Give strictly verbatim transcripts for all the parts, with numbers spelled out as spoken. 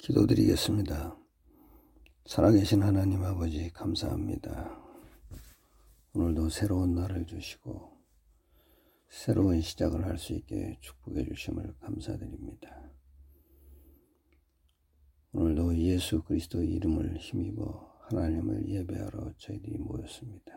기도드리겠습니다. 살아계신 하나님 아버지 감사합니다. 오늘도 새로운 날을 주시고 새로운 시작을 할 수 있게 축복해 주심을 감사드립니다. 오늘도 예수 그리스도의 이름을 힘입어 하나님을 예배하러 저희들이 모였습니다.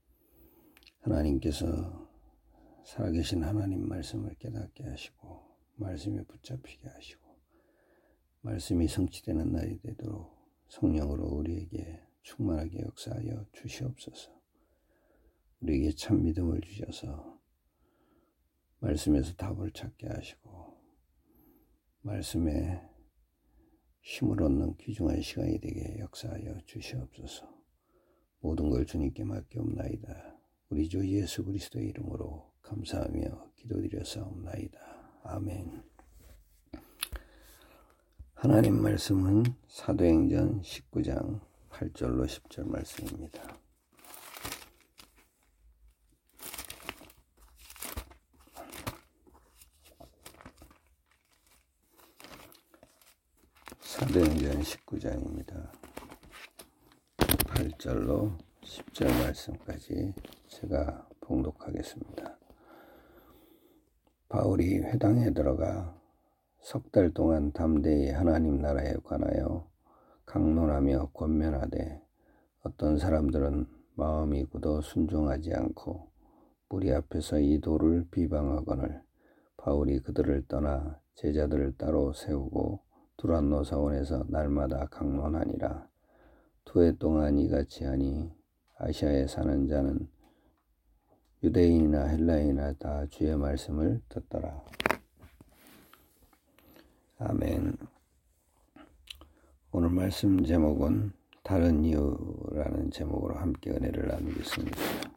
하나님께서 살아계신 하나님 말씀을 깨닫게 하시고 말씀에 붙잡히게 하시고 말씀이 성취되는 날이 되도록 성령으로 우리에게 충만하게 역사하여 주시옵소서. 우리에게 참 믿음을 주셔서 말씀에서 답을 찾게 하시고 말씀에 힘을 얻는 귀중한 시간이 되게 역사하여 주시옵소서. 모든 걸 주님께 맡기옵나이다. 우리 주 예수 그리스도의 이름으로 감사하며 기도드렸사옵나이다. 아멘. 하나님 말씀은 사도행전 십구 장 팔 절로 십 절 말씀입니다. 사도행전 십구 장입니다. 팔 절로 십 절 말씀까지 제가 봉독하겠습니다. 바울이 회당에 들어가 석 달 동안 담대히 하나님 나라에 관하여 강론하며 권면하되 어떤 사람들은 마음이 굳어 순종하지 않고 무리 앞에서 이 도를 비방하거늘 바울이 그들을 떠나 제자들을 따로 세우고 두란노 사원에서 날마다 강론하니라. 두 해 동안 이같이 하니 아시아에 사는 자는 유대인이나 헬라인이나 다 주의 말씀을 듣더라. 아멘. 오늘 말씀 제목은 다른 이유라는 제목으로 함께 은혜를 나누겠습니다.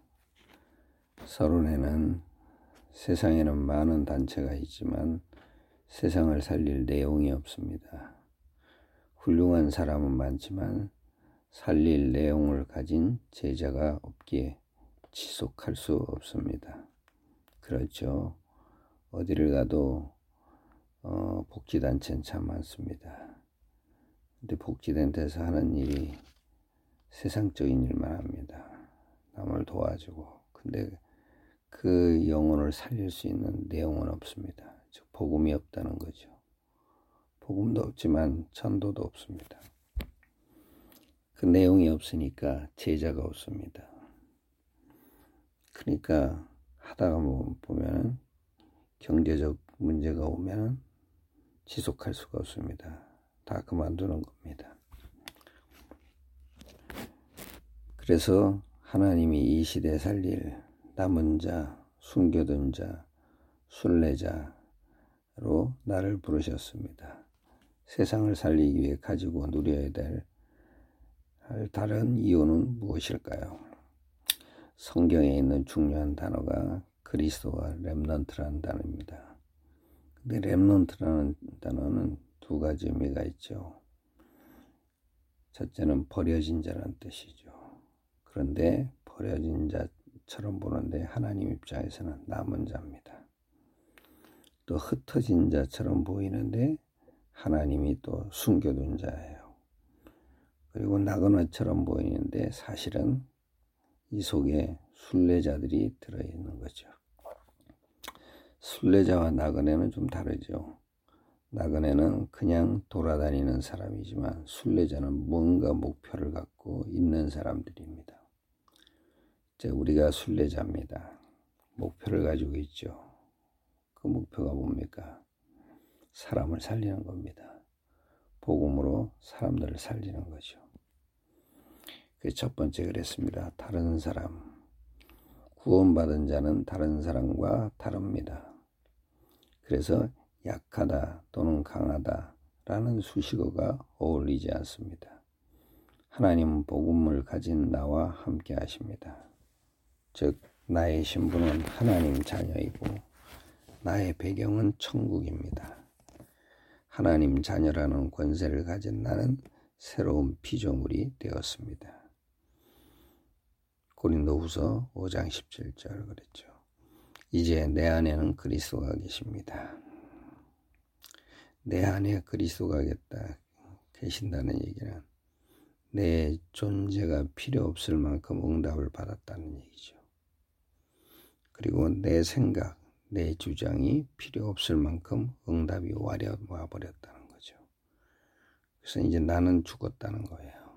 서론에는 세상에는 많은 단체가 있지만 세상을 살릴 내용이 없습니다. 훌륭한 사람은 많지만 살릴 내용을 가진 제자가 없기에 지속할 수 없습니다. 그렇죠. 어디를 가도 어, 복지단체는 참 많습니다. 근데 복지단체에서 하는 일이 세상적인 일만 합니다. 남을 도와주고. 근데 그 영혼을 살릴 수 있는 내용은 없습니다. 즉 복음이 없다는 거죠. 복음도 없지만 전도도 없습니다. 그 내용이 없으니까 제자가 없습니다. 그러니까 하다가 보면은 경제적 문제가 오면은 지속할 수가 없습니다. 다 그만두는 겁니다. 그래서 하나님이 이 시대에 살릴 남은 자, 숨겨둔 자, 순례자로 나를 부르셨습니다. 세상을 살리기 위해 가지고 누려야 될 다른 이유는 무엇일까요? 성경에 있는 중요한 단어가 그리스도와 렘넌트라는 단어입니다. 근데 렘넌트라는 단어는 두 가지 의미가 있죠. 첫째는 버려진 자라는 뜻이죠. 그런데 버려진 자처럼 보는데 하나님 입장에서는 남은 자입니다. 또 흩어진 자처럼 보이는데 하나님이 또 숨겨둔 자예요. 그리고 나그네처럼 보이는데 사실은 이 속에 순례자들이 들어있는 거죠. 순례자와 나그네는 좀 다르죠. 나그네는 그냥 돌아다니는 사람이지만 순례자는 뭔가 목표를 갖고 있는 사람들입니다. 이제 우리가 순례자입니다. 목표를 가지고 있죠. 그 목표가 뭡니까? 사람을 살리는 겁니다. 복음으로 사람들을 살리는 거죠. 그 첫 번째 그랬습니다. 다른 사람. 구원받은 자는 다른 사람과 다릅니다. 그래서 약하다 또는 강하다라는 수식어가 어울리지 않습니다. 하나님은 복음을 가진 나와 함께 하십니다. 즉 나의 신분은 하나님 자녀이고 나의 배경은 천국입니다. 하나님 자녀라는 권세를 가진 나는 새로운 피조물이 되었습니다. 고린도후서 오 장 십칠 절 그랬죠. 이제 내 안에는 그리스도가 계십니다. 내 안에 그리스도가 겠다. 계신다는 얘기는 내 존재가 필요 없을 만큼 응답을 받았다는 얘기죠. 그리고 내 생각, 내 주장이 필요 없을 만큼 응답이 와버렸다는 거죠. 그래서 이제 나는 죽었다는 거예요.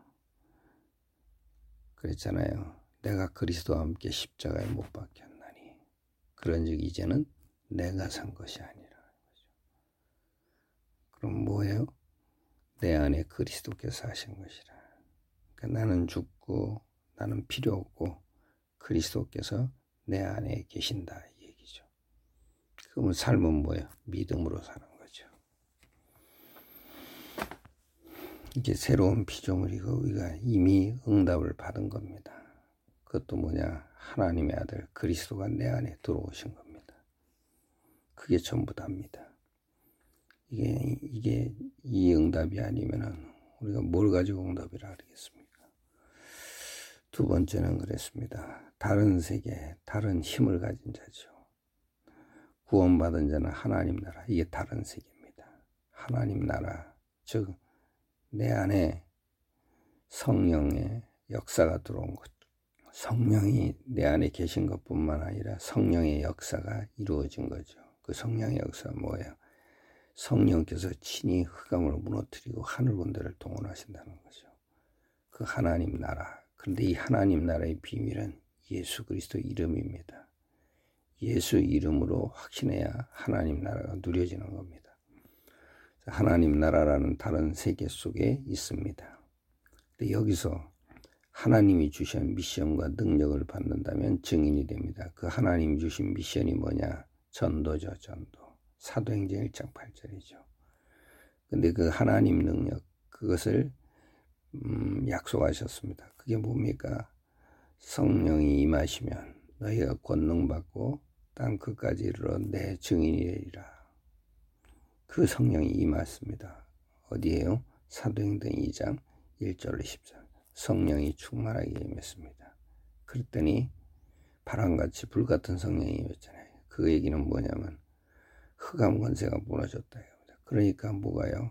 그랬잖아요. 내가 그리스도와 함께 십자가에 못 박혔나니 그런즉 이제는 내가 산 것이 아니라는 거죠. 그럼 뭐예요? 내 안에 그리스도께서 하신 것이라. 그러니까 나는 죽고 나는 필요 없고 그리스도께서 내 안에 계신다 이 얘기죠. 그러면 삶은 뭐예요? 믿음으로 사는 거죠. 이게 새로운 피조물이고 우리가 이미 응답을 받은 겁니다. 그것도 뭐냐? 하나님의 아들 그리스도가 내 안에 들어오신 겁니다. 그게 전부 답니다. 이게 이게 이 응답이 아니면은 우리가 뭘 가지고 응답이라 하겠습니까? 두 번째는 그랬습니다. 다른 세계, 다른 힘을 가진 자죠. 구원받은 자는 하나님 나라, 이게 다른 세계입니다. 하나님 나라, 즉 내 안에 성령의 역사가 들어온 것. 성령이 내 안에 계신 것뿐만 아니라 성령의 역사가 이루어진 거죠. 그 성령의 역사가 뭐예요? 성령께서 친히 흑암을 무너뜨리고 하늘 군대를 동원하신다는 거죠. 그 하나님 나라. 그런데 이 하나님 나라의 비밀은 예수 그리스도 이름입니다. 예수 이름으로 확신해야 하나님 나라가 누려지는 겁니다. 하나님 나라라는 다른 세계 속에 있습니다. 근데 여기서 하나님이 주신 미션과 능력을 받는다면 증인이 됩니다. 그 하나님이 주신 미션이 뭐냐? 전도죠, 전도. 사도행전 일 장 팔 절이죠. 근데 그 하나님 능력, 그것을 음, 약속하셨습니다. 그게 뭡니까? 성령이 임하시면 너희가 권능 받고 땅 끝까지 이르러 내 증인이 되리라. 그 성령이 임했습니다. 어디에요? 사도행전 이 장 일 절로 십 절. 성령이 충만하게 임했습니다. 그랬더니 바람같이 불같은 성령이 임했잖아요. 그 얘기는 뭐냐면 흑암 권세가 무너졌다. 그러니까 뭐가요?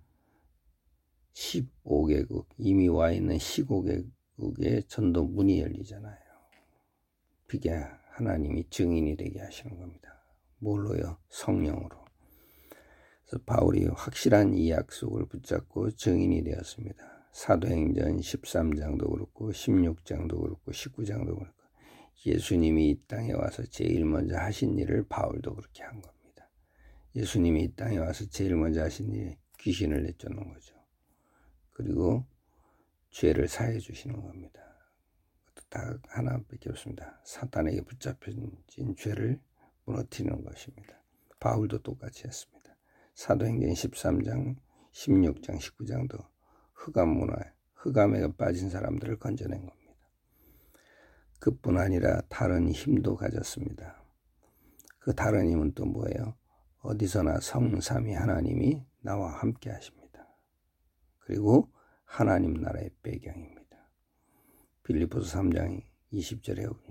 십오 개국, 이미 와 있는 십오 개국의 전도 문이 열리잖아요. 그게 하나님이 증인이 되게 하시는 겁니다. 뭘로요? 성령으로. 그래서 바울이 확실한 이 약속을 붙잡고 증인이 되었습니다. 사도행전 십삼 장도 그렇고 십육 장도 그렇고 십구 장도 그렇고 예수님이 이 땅에 와서 제일 먼저 하신 일을 바울도 그렇게 한 겁니다. 예수님이 이 땅에 와서 제일 먼저 하신 일이 귀신을 내쫓는 거죠. 그리고 죄를 사해 주시는 겁니다. 다 하나밖에 없습니다. 사탄에게 붙잡힌 죄를 무너뜨리는 것입니다. 바울도 똑같이 했습니다. 사도행전 십삼 장, 십육 장, 십구 장도 흑암 문화, 흑암에 빠진 사람들을 건져낸 겁니다. 그뿐 아니라 다른 힘도 가졌습니다. 그 다른 힘은 또 뭐예요? 어디서나 성삼위 하나님이 나와 함께 하십니다. 그리고 하나님 나라의 배경입니다. 빌립보서 삼 장 이십 절에 보면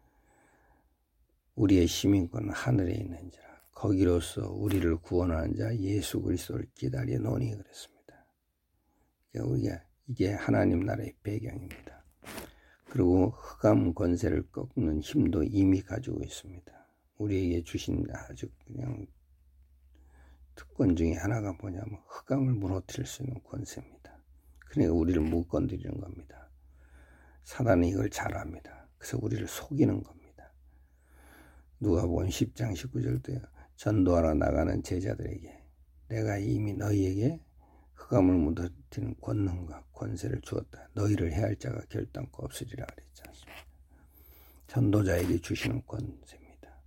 우리의 시민권은 하늘에 있는지라 거기로서 우리를 구원하는 자 예수 그리스도를 기다리노니 그랬습니다. 우리가 이게 하나님 나라의 배경입니다. 그리고 흑암 권세를 꺾는 힘도 이미 가지고 있습니다. 우리에게 주신 아주 그냥 특권 중에 하나가 뭐냐면 흑암을 무너뜨릴 수 있는 권세입니다. 그러니까 우리를 못 건드리는 겁니다. 사단은 이걸 잘 압니다. 그래서 우리를 속이는 겁니다. 누가복음 십 장 십구 절도요. 전도하러 나가는 제자들에게 내가 이미 너희에게 흑암을 무너뜨리는 권능과 권세를 주었다. 너희를 해할 자가 결단코 없으리라 그랬지 않습니까? 전도자에게 주시는 권세입니다.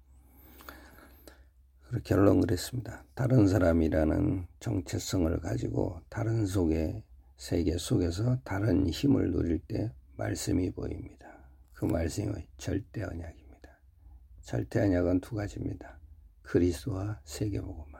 그렇게 결론 그랬습니다. 다른 사람이라는 정체성을 가지고 다른 속의 세계 속에서 다른 힘을 누릴 때 말씀이 보입니다. 그 말씀이 절대 언약입니다. 절대 언약은 두 가지입니다. 그리스도와 세계복음화.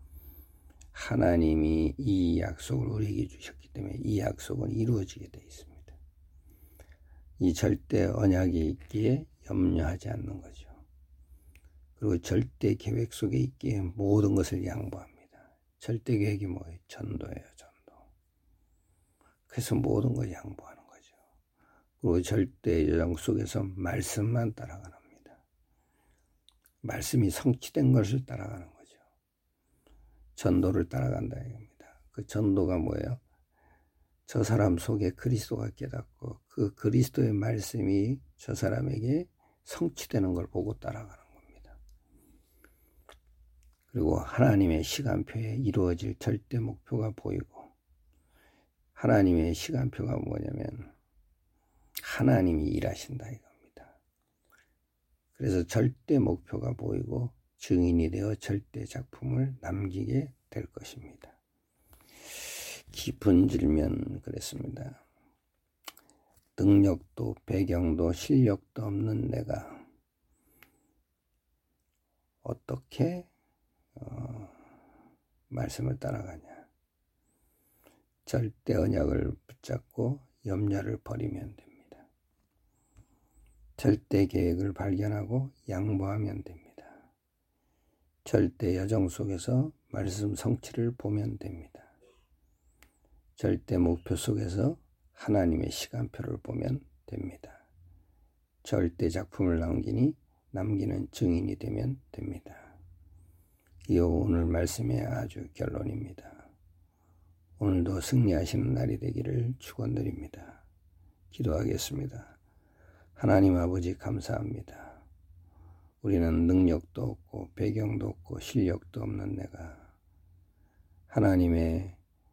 하나님이 이 약속을 우리에게 주셨기 때문에 이 약속은 이루어지게 되어 있습니다. 이 절대 언약이 있기에 염려하지 않는 거죠. 그리고 절대 계획 속에 있기에 모든 것을 양보합니다. 절대 계획이 뭐예요? 전도예요, 전도. 그래서 모든 걸 양보하는 거죠. 그리고 절대 요정 속에서 말씀만 따라가는 겁니다. 말씀이 성취된 것을 따라가는 거죠. 전도를 따라간다 이겁니다. 그 전도가 뭐예요? 저 사람 속에 그리스도가 깨닫고 그 그리스도의 말씀이 저 사람에게 성취되는 걸 보고 따라가는 겁니다. 그리고 하나님의 시간표에 이루어질 절대 목표가 보이고, 하나님의 시간표가 뭐냐면 하나님이 일하신다 이겁니다. 그래서 절대 목표가 보이고 증인이 되어 절대 작품을 남기게 될 것입니다. 깊은 질문 그랬습니다. 능력도 배경도 실력도 없는 내가 어떻게 어, 말씀을 따라가냐. 절대 언약을 붙잡고 염려를 버리면 됩니다. 절대 계획을 발견하고 양보하면 됩니다. 절대 여정 속에서 말씀 성취를 보면 됩니다. 절대 목표 속에서 하나님의 시간표를 보면 됩니다. 절대 작품을 남기니 남기는 증인이 되면 됩니다. 이 오늘 말씀의 아주 결론입니다. 오늘도 승리하시는 날이 되기를 축원드립니다. 기도하겠습니다. 하나님 아버지 감사합니다. 우리는 능력도 없고 배경도 없고 실력도 없는 내가 하나님의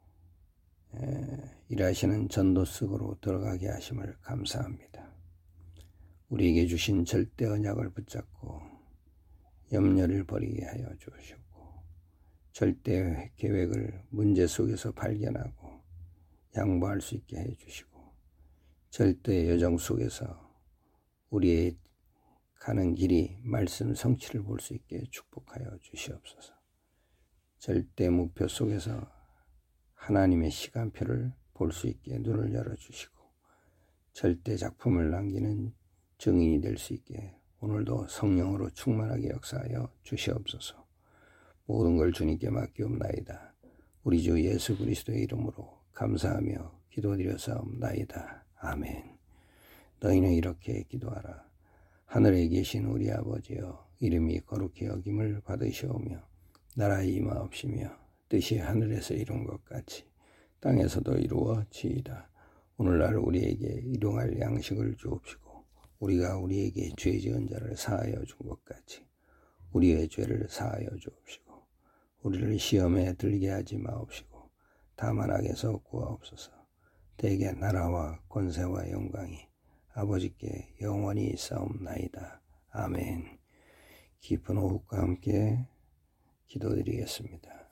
일하시는 전도 속으로 들어가게 하심을 감사합니다. 우리에게 주신 절대 언약을 붙잡고 염려를 버리게 하여 주시고 절대 계획을 문제 속에서 발견하고 양보할 수 있게 해주시고 절대 여정 속에서 우리의 가는 길이 말씀 성취를 볼 수 있게 축복하여 주시옵소서. 절대 목표 속에서 하나님의 시간표를 볼 수 있게 눈을 열어주시고 절대 작품을 남기는 증인이 될 수 있게 오늘도 성령으로 충만하게 역사하여 주시옵소서. 모든 걸 주님께 맡기옵나이다. 우리 주 예수 그리스도의 이름으로 감사하며 기도드려사옵나이다. 아멘. 너희는 이렇게 기도하라. 하늘에 계신 우리 아버지여, 이름이 거룩히 여김을 받으시오며 나라의 임하옵시며 뜻이 하늘에서 이룬 것 같이 땅에서도 이루어지이다. 오늘날 우리에게 일용할 양식을 주옵시고 우리가 우리에게 죄 지은 자를 사하여 준 것 같이 우리의 죄를 사하여 주옵시고 우리를 시험에 들게 하지 마옵시고 다만 악에서 구하옵소서. 대개 나라와 권세와 영광이 아버지께 영원히 있사옵나이다. 아멘. 깊은 호흡과 함께 기도드리겠습니다.